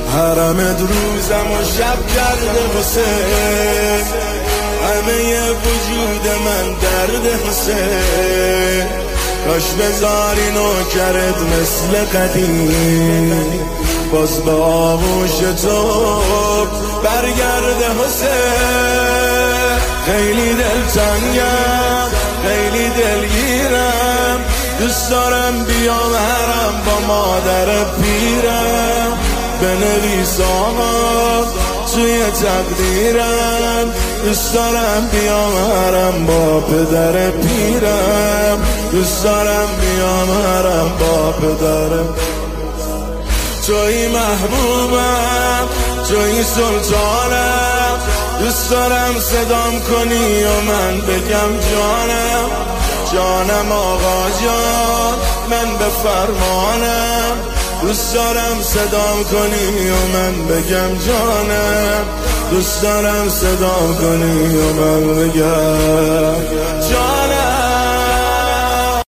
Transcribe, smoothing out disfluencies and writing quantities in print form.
حرمت روزم و شب کرده حسین، همه وجود من درد حسین. کاش بذاری نوکرت مثل قدیم، باز به آغوش تو برگرده حسین. خیلی دلتنگم، خیلی دلگیرم، دوست دارم بیام حرم با مادر پیرم. بنویس آقا توی تقدیرم، دوست دارم بیام حرم با پدر پیرم. دوست دارم بیام حرم با پدرم. توی محبوبم، توی سلطانم، دوست دارم صدام کنی و من بگم جانم. جانم آقا جان، من به فرمانم. دوست دارم صدام کنی و من بگم جانم. دوست دارم صدام کنی و من بگم